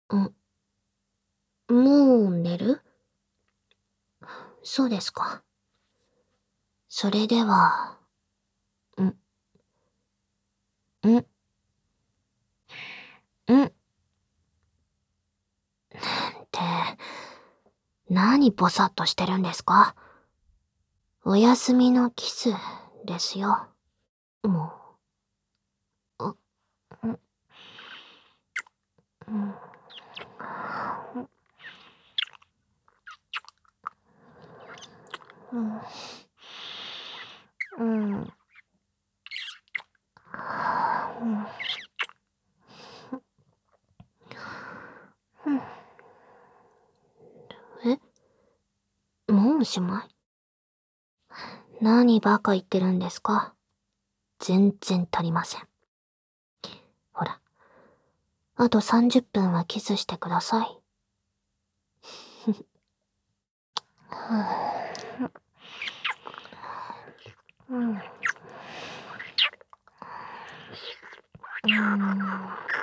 ん、もう寝る？そうですか。それでは、ん、ん、んって、何ぼさっとしてるんですか？お休みのキスですよ。もう、ん、うん、うん、うん、うん。え、もうおしまい？何バカ言ってるんですか？全然足りません。ほら、あと30分はキスしてください。うん。うん。